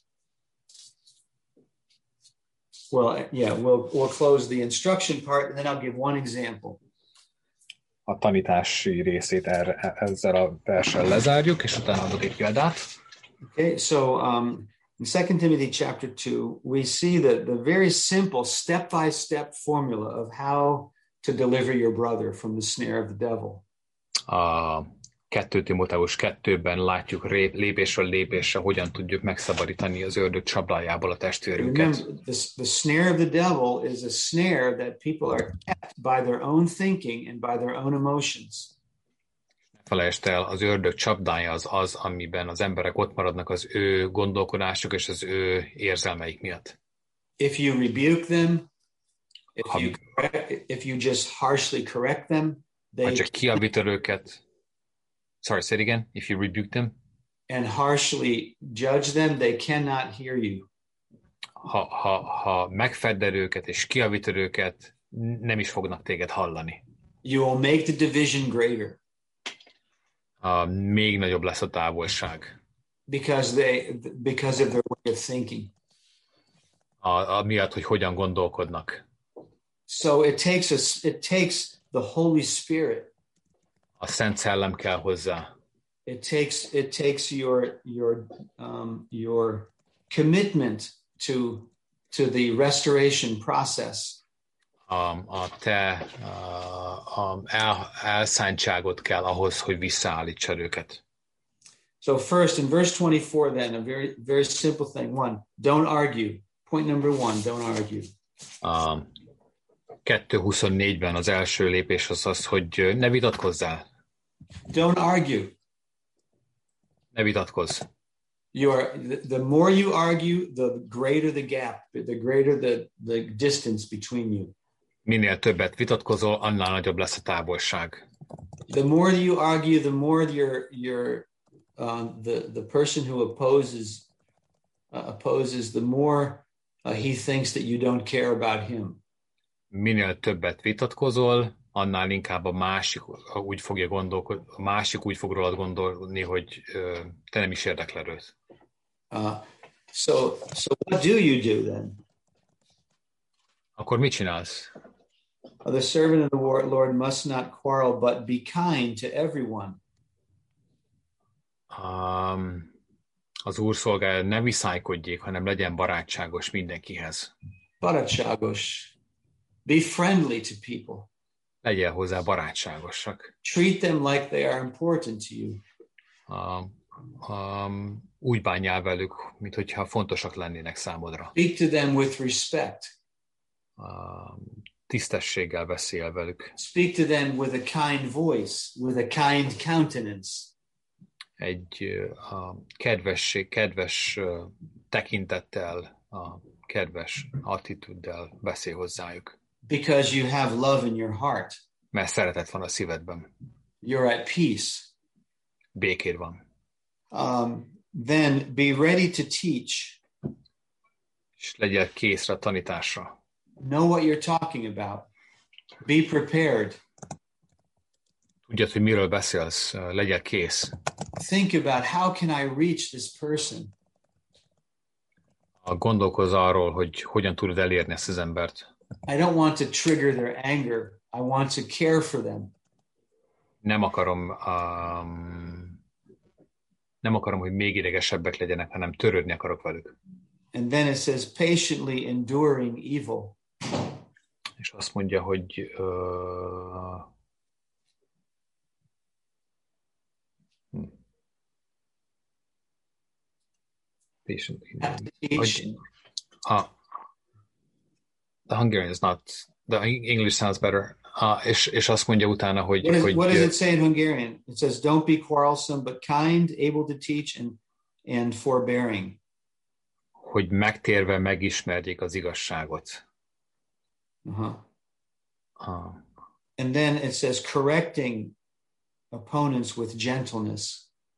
Well, yeah, we'll close the instruction part, and then I'll give one example. A tanítási részét ezzel a verssel lezárjuk, és utána adok egy példát. Okay, so in 2 Timothy chapter 2, we see the very simple step-by-step formula of how to deliver your brother from the snare of the devil. A 2 Timóteus 2-ben látjuk lépésről lépésre, hogyan tudjuk megszabadítani az ördög csapdájából a testvérünket. Remember, the snare of the devil is a snare that people are kept by their own thinking and by their own emotions. Felejtsd el, az ördög csapdája az, amiben az emberek ott maradnak az ő gondolkodásuk és az ő érzelmeik miatt. If you rebuke them, if you just harshly correct them, ha csak kiavítod őket, sorry, say it again, if you rebuke them, and harshly judge them, they cannot hear you. Ha megfedded őket és kiavítod őket, nem is fognak téged hallani. You will make the division greater. Még nagyobb lesz a távolság. Because of their way of thinking. Amiatt, hogy hogyan gondolkodnak. So it takes the Holy Spirit. A Szent Szellem kell hozzá. It takes your commitment to the restoration process. A te elszántságot kell ahhoz, hogy visszaállítsad őket. So first, in verse 24 then, a very, very simple thing. 1, don't argue. Point number 1, don't argue. 2:24-ben az első lépés az, hogy ne vitatkozzál. Don't argue. Ne vitatkozz. The more you argue, the greater the gap, the greater the distance between you. Minél többet vitatkozol, annál nagyobb lesz a távolság. The more you argue, the more the person who opposes, the more he thinks that you don't care about him. Minél többet vitatkozol, annál inkább a másik úgy fog rólad gondolni, hogy te nem is érdekel őt. So what do you do then? Akkor mit csinálsz? The servant of the Lord must not quarrel, but be kind to everyone. Az Úr szolgája ne viszálykodjék, hanem legyen barátságos mindenkihez. Barátságos. Be friendly to people. Legyél hozzá barátságosak. Treat them like they are important to you. Úgy bánjál velük, mint hogyha fontosak lennének számodra. Speak to them with respect. Tisztességgel beszél velük. Speak to them with a kind voice, with a kind countenance. Egy kedves tekintettel, kedves attitűddel beszél hozzájuk. Because you have love in your heart. Mert szeretet van a szívedben. You're at peace. Békéd van. Then be ready to teach. És legyél készre a tanításra. Know what you're talking about. Be prepared. Tudjad, hogy miről beszélsz, legyél kész. Think about how can I reach this person. Gondolkozz arról, hogy hogyan tudod elérni ezt az embert. I don't want to trigger their anger. I want to care for them. Nem akarom, hogy még idegesebbek legyenek, hanem törődni akarok velük. And then it says patiently enduring evil. És azt mondja, hogy patiently. The Hungarian is not. The English sounds better. És azt mondja utána, hogy... What does it say in Hungarian? It says, don't be quarrelsome, but kind, able to teach, and forbearing. Hogy megtérve megismerjék az igazságot. And then it says, correcting opponents with gentleness.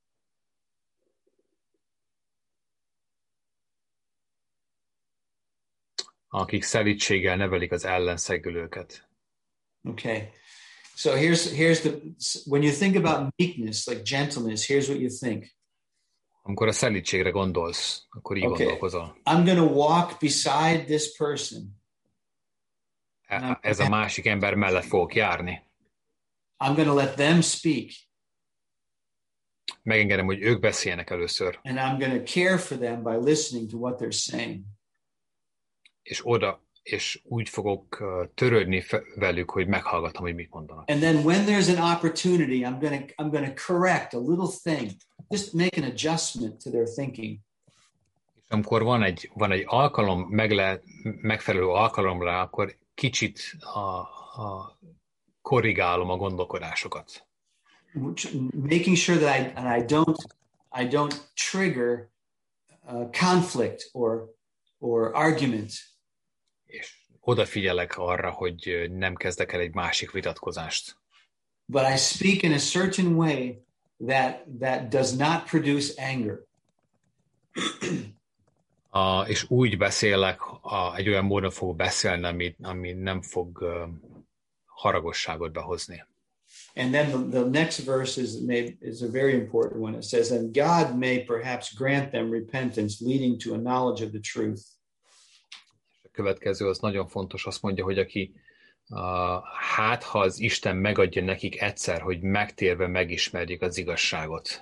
Akik szelídséggel nevelik az ellenszegülőket. Okay. So when you think about meekness, like gentleness, here's what you think. Amikor a szelídségre gondolsz, akkor így gondolkozol. I'm going to walk beside this person. Ez a másik ember mellett fogok járni. I'm going to let them speak. Megengedem, hogy ők beszéljenek először. And I'm going to care for them by listening to what they're saying. És úgy fogok törődni velük, hogy meghallgatom, hogy mit mondanak. And then when there's an opportunity, I'm going to correct a little thing. Just make an adjustment to their thinking. És amikor van egy alkalom, megfelelő alkalomra, akkor kicsit korrigálom a gondolkodásokat. Making sure that I don't trigger conflict or argument. És odafigyelek arra, hogy nem kezdek el egy másik vitatkozást. But I speak in a certain way that does not produce anger. És úgy beszélek, egy olyan módon fogok beszélni, ami nem fog haragosságot behozni. And then the next verse is a very important one. It says, and God may perhaps grant them repentance leading to a knowledge of the truth. A következő az nagyon fontos, azt mondja, hogy ha az Isten megadja nekik egyszer, hogy megtérve megismerjék az igazságot.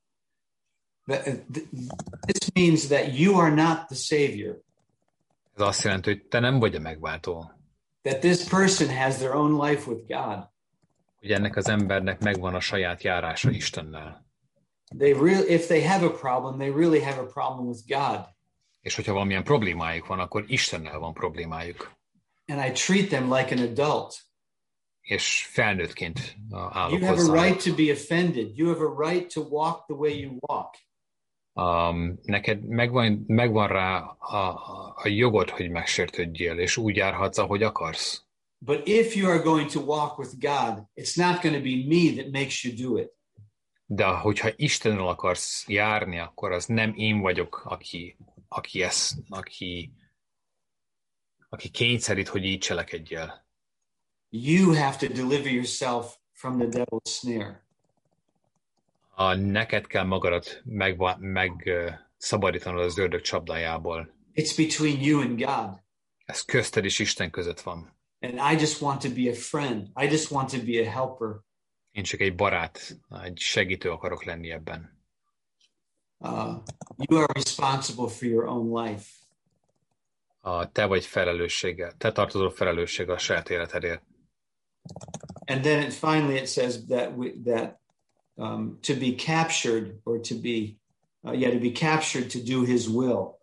This means that you are not the Savior. Ez azt jelenti, hogy te nem vagy a megváltó. That this person has their own life with God. Hogy ennek az embernek megvan a saját járása Istennel. If they have a problem, they really have a problem with God. És hogyha valamilyen problémájuk van, akkor Istennel van problémájuk. And I treat them like an adult. És felnőttként állok You have hozzá. a right to be offended. You have a right to walk the way you walk. Neked megvan rá a jogod, hogy megsértődjél, és úgy járhatsz, ahogy akarsz. But if you are going to walk with God, it's not going to be me that makes you do it. De hogyha Istennel akarsz járni, akkor az nem én vagyok, aki kényszerít, hogy így cselekedjél. You have to deliver yourself from the devil's snare. Neked kell magadat megszabadítanod az ördög csapdájából. It's between you and God. Ez közted és Isten között van. And I just want to be a friend. I just want to be a helper. Én csak egy barát, egy segítő akarok lenni ebben. You are responsible for your own life. Te vagy felelősséggel, te tartozol felelősséggel a saját életedért. And then finally it says that to be captured or to be captured to do his will.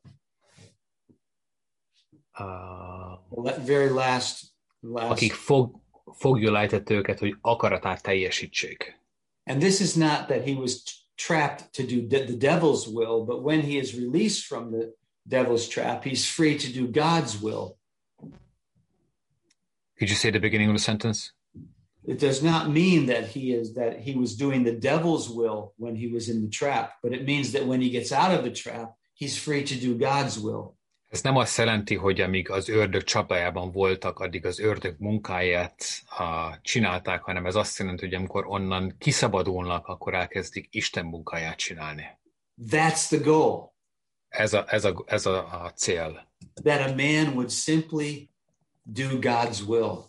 Very last. Akik foglyul ejtett őket, hogy akaratát teljesítsék. And this is not that he was trapped to do the devil's will, but when he is released from the devil's trap, he's free to do God's will. Could you say the beginning of the sentence? It does not mean that he was doing the devil's will when he was in the trap, but it means that when he gets out of the trap, he's free to do God's will. Ez nem azt jelenti, hogy amíg az ördög csapdájában voltak, addig az ördög munkáját csinálták, hanem ez azt jelenti, hogy amikor onnan kiszabadulnak, akkor elkezdik Isten munkáját csinálni. That's the goal. Ez a cél. That a man would simply do God's will.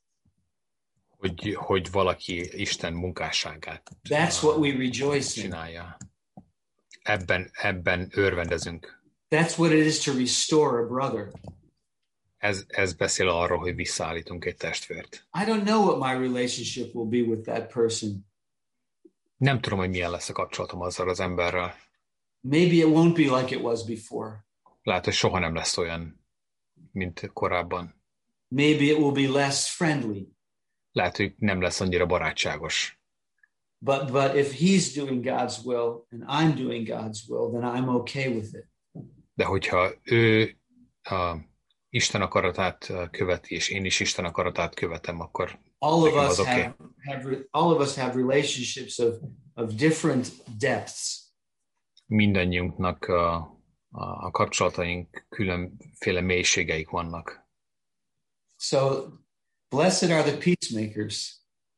Hogy valaki Isten munkásságát That's what we rejoice in. csinálja. Ebben örvendezünk. That's what it is to restore a brother. Ez beszél arról, hogy visszaállítunk egy testvért. I don't know what my relationship will be with that person. Nem tudom, hogy milyen lesz a kapcsolatom azzal az emberrel. Maybe it won't be like it was before. Lehet, hogy soha nem lesz olyan, mint korábban. Maybe it will be less friendly. Lehet, hogy nem lesz annyira barátságos. But if he's doing God's will and I'm doing God's will, then I'm okay with it. De hogyha ő Isten akaratát követi, és én is Isten akaratát követem, akkor all of us have relationships of different depths. Mindannyiunknak a kapcsolataink különféle mélységeik vannak. So blessed are the peacemakers.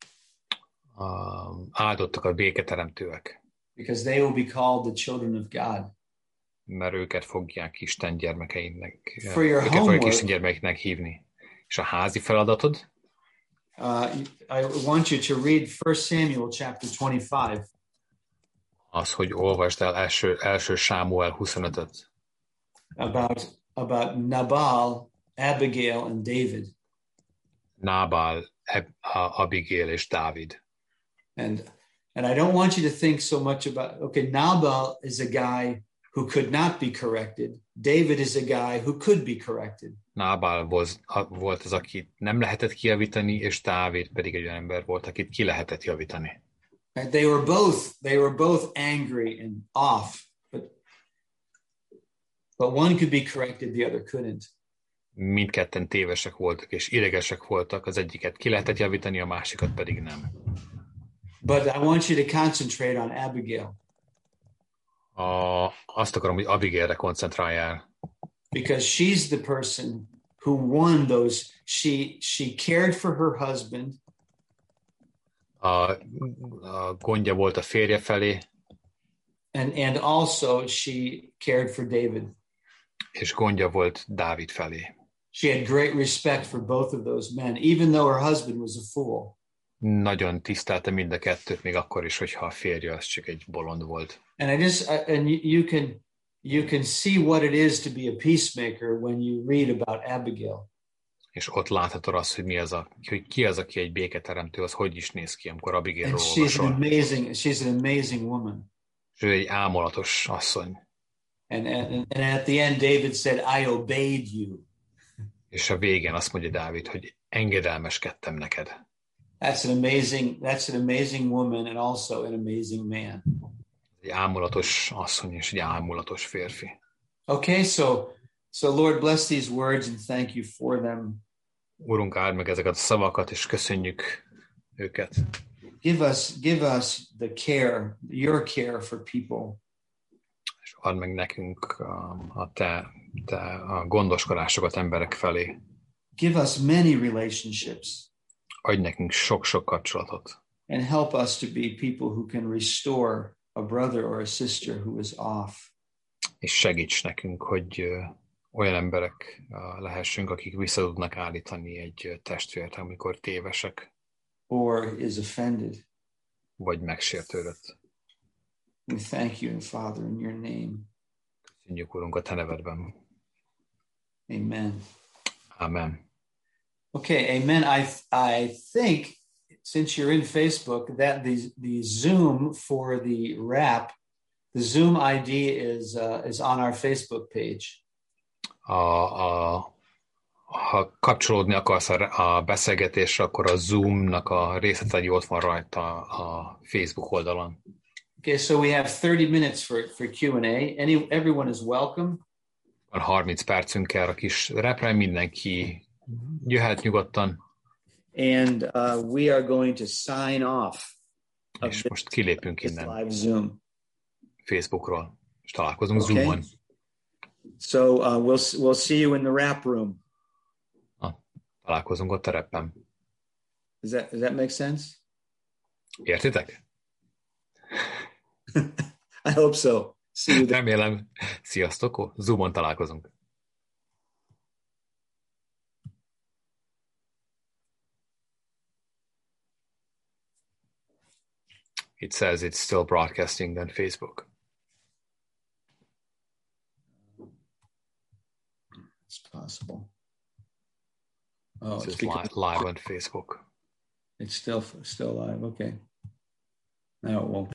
Áldottak a béketeremtőek. Because they will be called the children of God. Mert őket fogják Isten gyermekeinek, Isten gyermekeinek hívni. És a házi feladatod? I want you to read 1 Samuel chapter 25. Az, hogy olvasd el első Sámuel 25-öt. About Nabal, Abigail and David. Nábál, Abigail és Dávid. And I don't want you to think so much about, Nabal is a guy who could not be corrected. David is a guy who could be corrected. Nábál volt az, akit nem lehetett kijavítani, és Dávid pedig egy olyan ember volt, akit ki lehetett javítani. And they were both angry and off, but one could be corrected, the other couldn't. Mindketten tévesek voltak, és idegesek voltak, az egyiket ki lehetett javítani, a másikat pedig nem. But I want you to concentrate on Abigail. Azt akarom, hogy Abigailre koncentráljál. Because she's the person who won those. She cared for her husband. A gondja volt a férje felé. And also she cared for David. És gondja volt Dávid felé. She had great respect for both of those men, even though her husband was a fool. Nagyon tisztelte mind a kettőt, még akkor is, hogyha a férje az csak egy bolond volt. And you can see what it is to be a peacemaker when you read about Abigail. És ott láthatod azt, hogy ki az, aki egy béketeremtő, az hogy is néz ki, amikor Abigailról olvasol. She's an amazing woman. És ő egy ámolatos asszony. And at the end David said, I obeyed you. És a végén azt mondja Dávid, hogy engedelmeskedtem neked. That's an amazing woman and also an amazing man. Egy ámulatos asszony és egy ámulatos férfi. Okay, so Lord, bless these words and thank you for them. Urunk, áld meg ezeket a szavakat, és köszönjük őket. Give us the care, your care for people. És add meg nekünk a te gondoskodásokat emberek felé. Give us many relationships. Adj nekünk sok-sok kapcsolatot. And help us to be people who can restore a brother or a sister who is off. És segíts nekünk, hogy olyan emberek lehessünk, akik vissza tudnak állítani egy testvért, amikor tévesek. Or is offended. Vagy megsértődött. We thank you, Father, in your name. Köszönjük, Urunk, a te nevedben. Amen. Amen. Okay, amen. I think since you're in Facebook, that the Zoom for the wrap, the Zoom ID is on our Facebook page. Ha kapcsolódni akarsz a beszélgetésre, akkor a Zoom-nak a részletei ott van rajta a Facebook oldalon. Okay, so we have 30 minutes for Q&A. Everyone is welcome. Van 30 percünk erre a kis repre, mindenki jöhet nyugodtan. And we are going to sign off. És most kilépünk innen live Zoom. Facebookról, és találkozunk Zoomon. So we'll see you in the wrap room. Találkozunk ott a reppen. Does that make sense? Értitek? I hope so. See you there. Remélem. Sziasztok, Zoomon találkozunk. It says it's still broadcasting on Facebook. It's possible. Oh, it's live on Facebook. It's still live. Okay. Now it won't.